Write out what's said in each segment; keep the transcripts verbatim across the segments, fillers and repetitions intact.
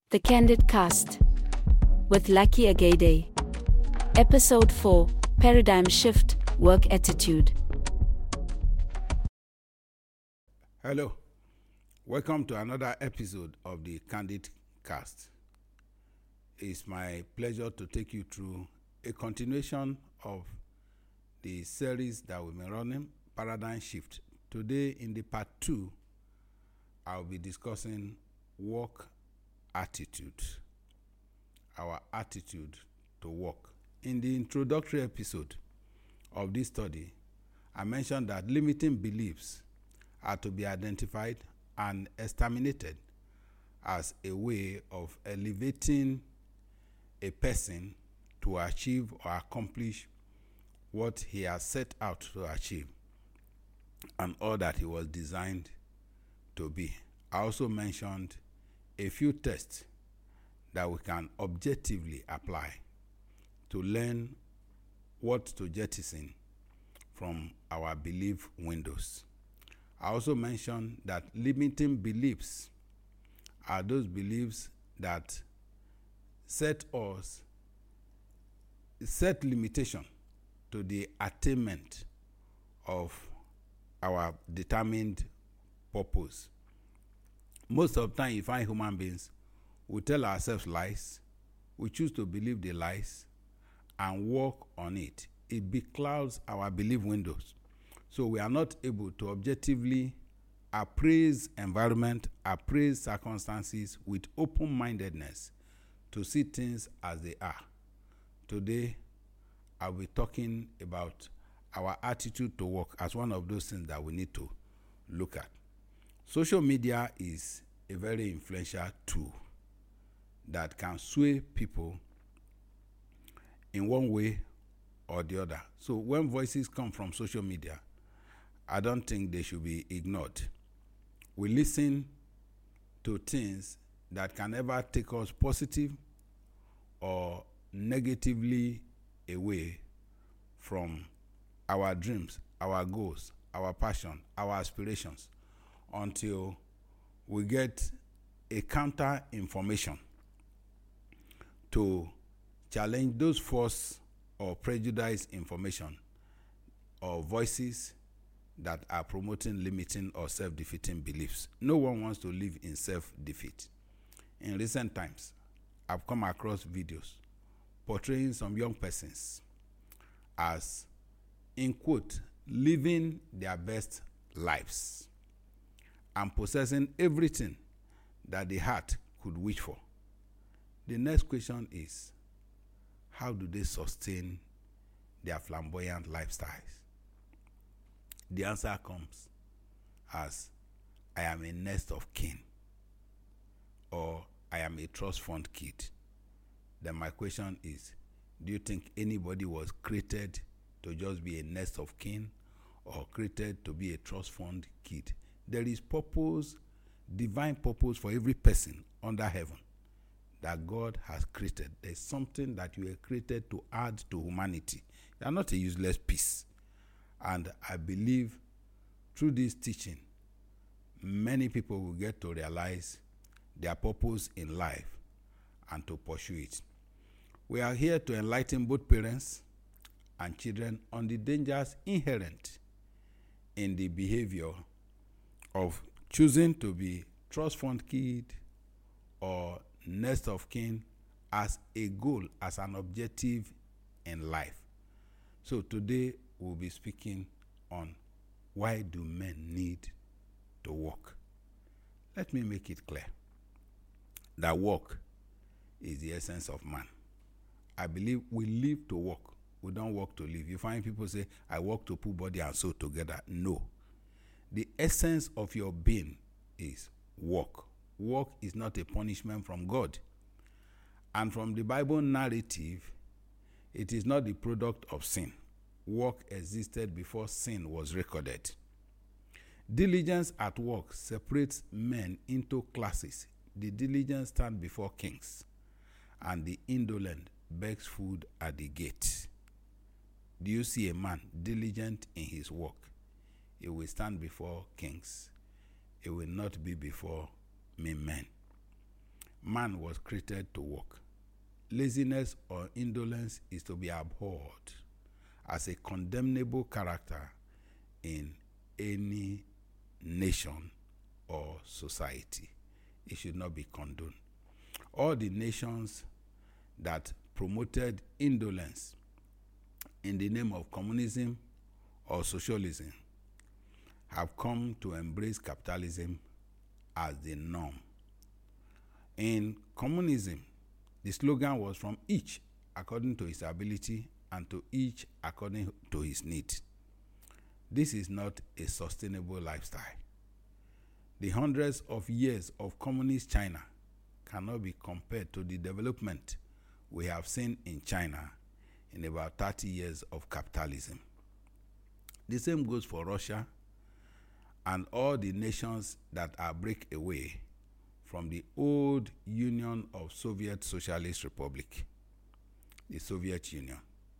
The Candid Cast with Lucky Agade. Episode four, Paradigm Shift, Work Attitude. Hello, welcome to another episode of the Candid Cast. It's my pleasure to take you through a continuation of the series that we've been running, Paradigm Shift. Today, in the part two, I'll be discussing work attitude, our attitude to work. In the introductory episode of this study, I mentioned that limiting beliefs are to be identified and exterminated as a way of elevating a person to achieve or accomplish what he has set out to achieve and all that he was designed to be. I also mentioned a few tests that we can objectively apply to learn what to jettison from our belief windows. I also mentioned that limiting beliefs are those beliefs that set us, set limitation to the attainment of our determined purpose. Most of the time, you find human beings, we tell ourselves lies, we choose to believe the lies, and work on it. It beclouds our belief windows. So we are not able to objectively appraise environment, appraise circumstances with open-mindedness to see things as they are. Today, I'll be talking about our attitude to work as one of those things that we need to look at. Social media is a very influential tool that can sway people in one way or the other. So when voices come from social media, I don't think they should be ignored. We listen to things that can ever take us positive or negatively away from our dreams, our goals, our passion, our aspirations, until we get a counter information to challenge those false or prejudiced information or voices that are promoting limiting or self-defeating beliefs. No one wants to live in self-defeat. In recent times, I've come across videos portraying some young persons as, in quote, living their best lives and possessing everything that the heart could wish for. The next question is, how do they sustain their flamboyant lifestyles? The answer comes as, I am a nest of kin, or I am a trust fund kid. Then my question is, do you think anybody was created to just be a nest of kin or created to be a trust fund kid? There is purpose, divine purpose for every person under heaven that God has created. There's something that you were created to add to humanity. You are not a useless piece. And I believe through this teaching, many people will get to realize their purpose in life and to pursue it. We are here to enlighten both parents and children on the dangers inherent in the behavior of choosing to be trust fund kid or nest of kin as a goal, as an objective in life. So today we'll be speaking on why do men need to work. Let me make it clear that work is the essence of man. I believe we live to work. We don't work to live. You find people say, I work to put body and soul together. No. The essence of your being is work. Work is not a punishment from God. And from the Bible narrative, it is not the product of sin. Work existed before sin was recorded. Diligence at work separates men into classes. The diligent stand before kings, and the indolent begs food at the gate. Do you see a man diligent in his work? He will stand before kings. He will not be before me men. man was created to work. Laziness or indolence is to be abhorred as a condemnable character in any nation or society. It should not be condoned. All the nations that promoted indolence in the name of communism or socialism have come to embrace capitalism as the norm. In communism, the slogan was from each according to his ability and to each according to his need. This is not a sustainable lifestyle. The hundreds of years of communist China cannot be compared to the development we have seen in China in about thirty years of capitalism. The same goes for Russia and all the nations that are breakaway from the old Union of Soviet Socialist Republic, the Soviet Union.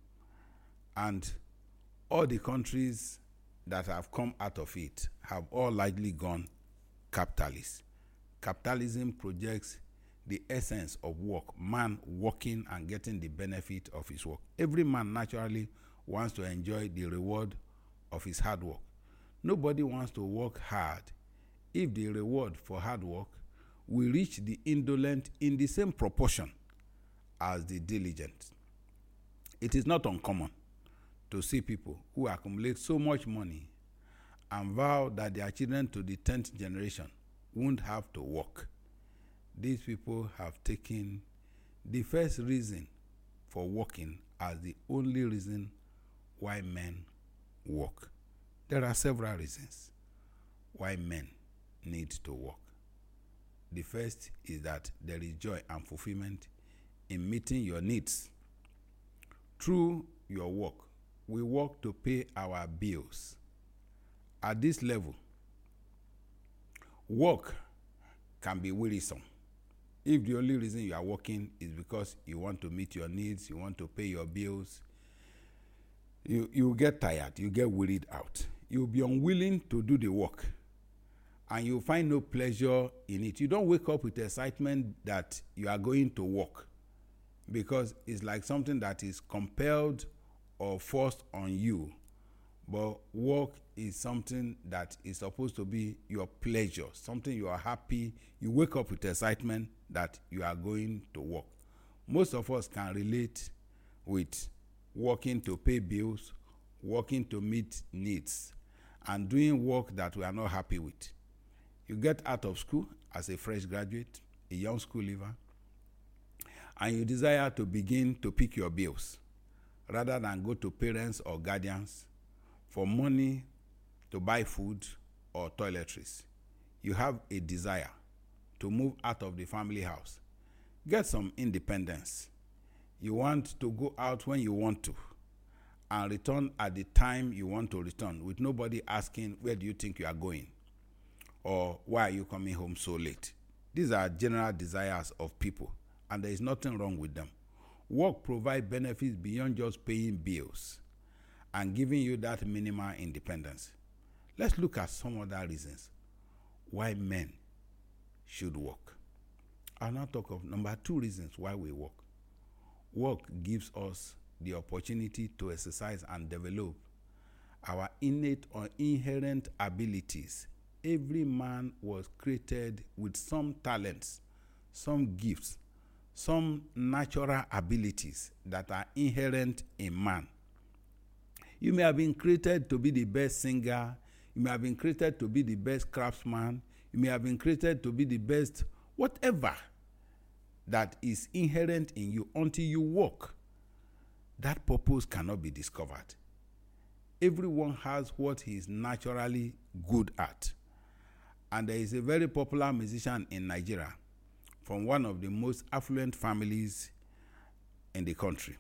And all the countries that have come out of it have all likely gone capitalist. Capitalism projects the essence of work, man working and getting the benefit of his work. Every man naturally wants to enjoy the reward of his hard work. Nobody wants to work hard if the reward for hard work will reach the indolent in the same proportion as the diligent. It is not uncommon to see people who accumulate so much money and vow that their children to the tenth generation won't have to work. These people have taken the first reason for working as the only reason why men work. There are several reasons why men need to work. The first is that there is joy and fulfillment in meeting your needs. Through your work, we work to pay our bills. At this level, work can be wearisome. If the only reason you are working is because you want to meet your needs, you want to pay your bills, you you get tired, you get wearied out. You'll be unwilling to do the work, and you'll find no pleasure in it. You don't wake up with excitement that you are going to work, because it's like something that is compelled or forced on you. But work is something that is supposed to be your pleasure, something you are happy. You wake up with excitement that you are going to work. Most of us can relate with working to pay bills, working to meet needs, and doing work that we are not happy with. You get out of school as a fresh graduate, a young school leaver, and you desire to begin to pick your bills rather than go to parents or guardians for money to buy food or toiletries. You have a desire to move out of the family house, get some independence. You want to go out when you want to and return at the time you want to return, with nobody asking, where do you think you are going? Or why are you coming home so late? These are general desires of people, and there is nothing wrong with them. Work provides benefits beyond just paying bills and giving you that minimal independence. Let's look at some other reasons why men should work. I'll now talk of number two reasons why we work. Work gives us the opportunity to exercise and develop our innate or inherent abilities. Every man was created with some talents, some gifts, some natural abilities that are inherent in man. You may have been created to be the best singer. You may have been created to be the best craftsman. You may have been created to be the best whatever that is inherent in you. Until you work, that purpose cannot be discovered. Everyone has what he is naturally good at. And there is a very popular musician in Nigeria from one of the most affluent families in the country.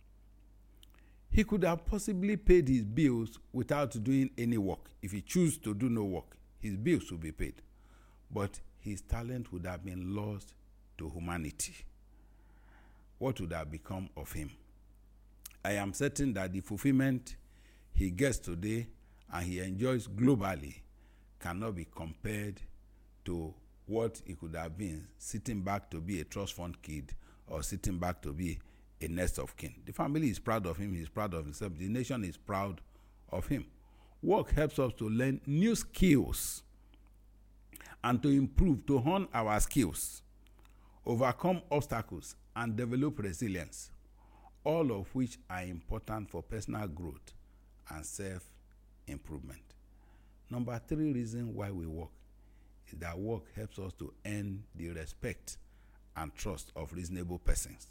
He could have possibly paid his bills without doing any work. If he chose to do no work, his bills would be paid. But his talent would have been lost to humanity. What would have become of him? I am certain that the fulfillment he gets today and he enjoys globally cannot be compared to what he could have been sitting back to be a trust fund kid or sitting back to be a next of kin. The family is proud of him. He's proud of himself. The nation is proud of him. Work helps us to learn new skills and to improve, to hone our skills, overcome obstacles, and develop resilience, all of which are important for personal growth and self-improvement. Number three reason why we work is that work helps us to earn the respect and trust of reasonable persons.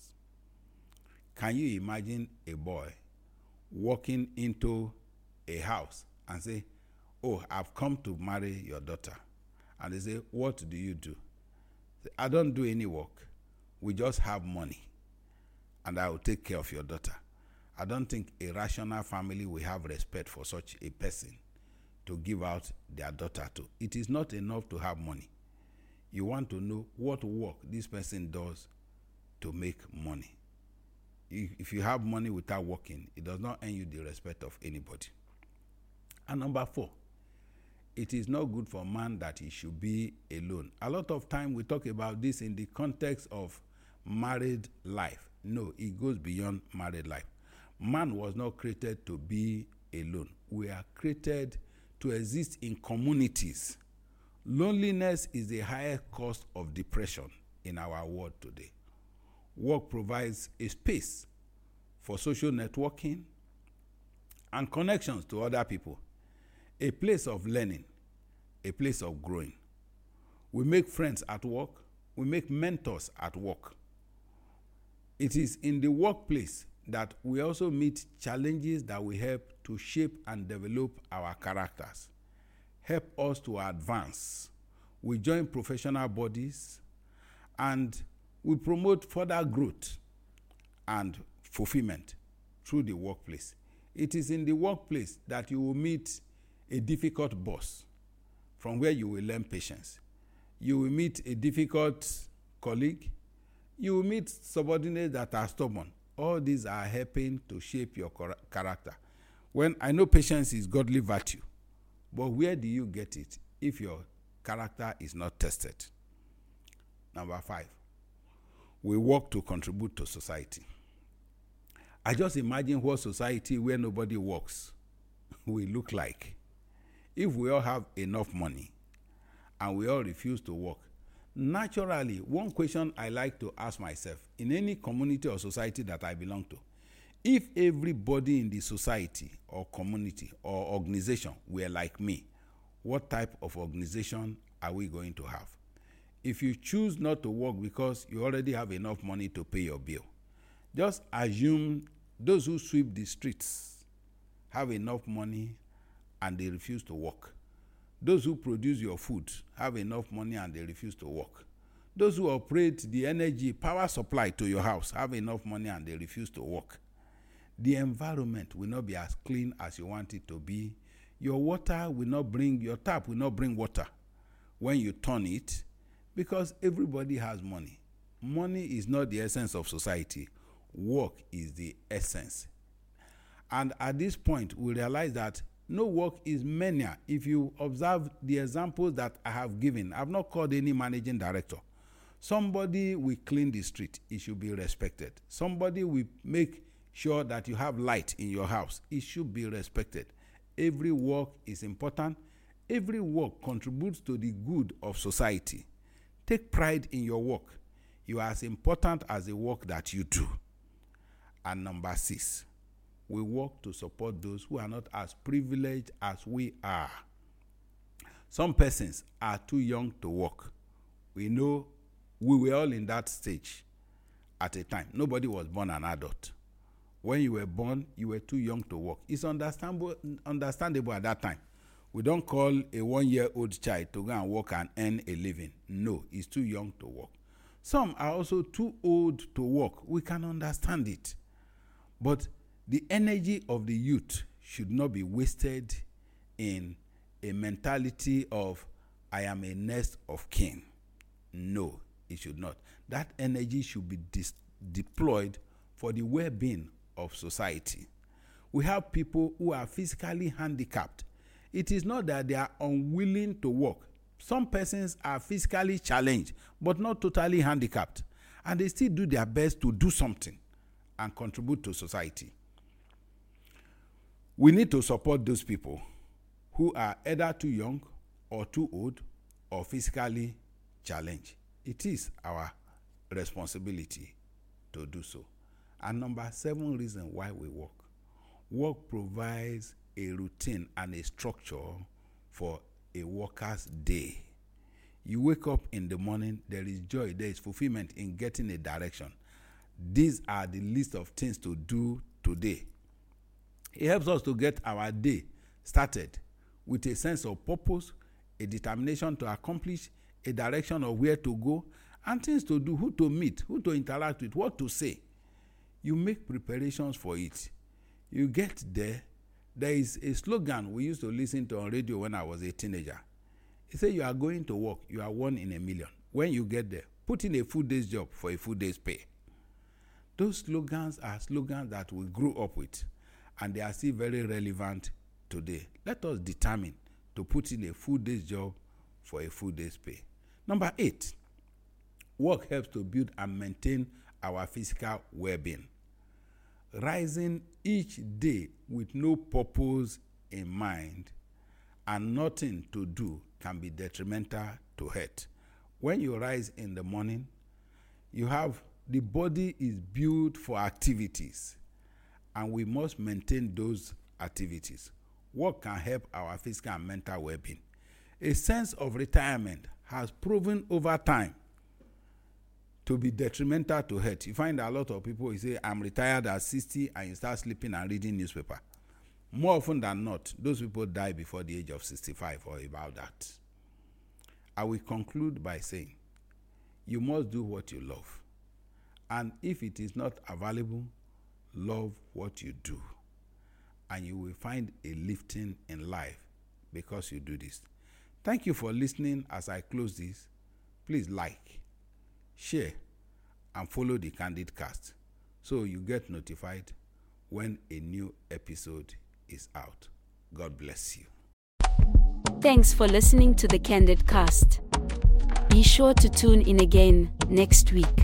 Can you imagine a boy walking into a house and say, "Oh, I've come to marry your daughter"? And they say, "What do you do?" Say, "I don't do any work. We just have money, and I will take care of your daughter." I don't think a rational family will have respect for such a person to give out their daughter to. It is not enough to have money. You want to know what work this person does to make money. If you have money without working, it does not earn you the respect of anybody. And number four, it is not good for man that he should be alone. A lot of time we talk about this in the context of married life. No, it goes beyond married life. Man was not created to be alone. We are created to exist in communities. Loneliness is the highest cause of depression in our world today. Work provides a space for social networking and connections to other people, a place of learning, a place of growing. We make friends at work. We make mentors at work. It is in the workplace that we also meet challenges that will help to shape and develop our characters, help us to advance. We join professional bodies and we promote further growth and fulfillment through the workplace. It is in the workplace that you will meet a difficult boss, from where you will learn patience. You will meet a difficult colleague. You will meet subordinates that are stubborn. All these are helping to shape your character. When I know patience is godly virtue, but where do you get it if your character is not tested? Number five, we work to contribute to society. I just imagine what society where nobody works will look like. If we all have enough money and we all refuse to work, naturally, one question I like to ask myself in any community or society that I belong to, if everybody in the society or community or organization were like me, what type of organization are we going to have? If you choose not to work because you already have enough money to pay your bill, just assume those who sweep the streets have enough money and they refuse to work. Those who produce your food have enough money and they refuse to work. Those who operate the energy power supply to your house have enough money and they refuse to work. The environment will not be as clean as you want it to be. Your water will not bring, your tap will not bring water when you turn it, because everybody has money. Money is not the essence of society. Work is the essence. And at this point, we realize that no work is menial. If you observe the examples that I have given, I've not called any managing director. Somebody will clean the street, it should be respected. Somebody will make sure that you have light in your house, it should be respected. Every work is important. Every work contributes to the good of society. Take pride in your work. You are as important as the work that you do. And number six, we work to support those who are not as privileged as we are. Some persons are too young to work. We know we were all in that stage at a time. Nobody was born an adult. When you were born, you were too young to work. It's understandable, understandable at that time. We don't call a one-year-old child to go and work and earn a living. No, he's too young to work. Some are also too old to work. We can understand it. But the energy of the youth should not be wasted in a mentality of, I am a next of kin. No, it should not. That energy should be dis- deployed for the well-being of society. We have people who are physically handicapped. It is not that they are unwilling to work. Some persons are physically challenged, but not totally handicapped, and they still do their best to do something and contribute to society. We need to support those people who are either too young or too old or physically challenged. It is our responsibility to do so. And number seven reason why we work. Work provides a routine and a structure for a worker's day. You wake up in the morning, there is joy, there is fulfillment in getting a direction. These are the list of things to do today. It helps us to get our day started with a sense of purpose, a determination to accomplish, a direction of where to go, and things to do, who to meet, who to interact with, what to say. You make preparations for it. You get there. There is a slogan we used to listen to on radio when I was a teenager. It said, you are going to work, you are one in a million. When you get there, put in a full day's job for a full day's pay. Those slogans are slogans that we grew up with, and they are still very relevant today. Let us determine to put in a full day's job for a full day's pay. Number eight, work helps to build and maintain our physical well-being. Rising each day with no purpose in mind and nothing to do can be detrimental to health. When you rise in the morning, you have the body is built for activities, and we must maintain those activities. Work can help our physical and mental well-being. A sense of retirement has proven over time to be detrimental to health. You find a lot of people who say, I'm retired at sixty, and you start sleeping and reading newspaper. More often than not, those people die before the age of sixty-five or about that. I will conclude by saying, you must do what you love. And if it is not available, love what you do. And you will find a lifting in life because you do this. Thank you for listening. As I close this, please like, share, and follow the Candid Cast so you get notified when a new episode is out. God bless you. Thanks for listening to the Candid Cast. Be sure to tune in again next week.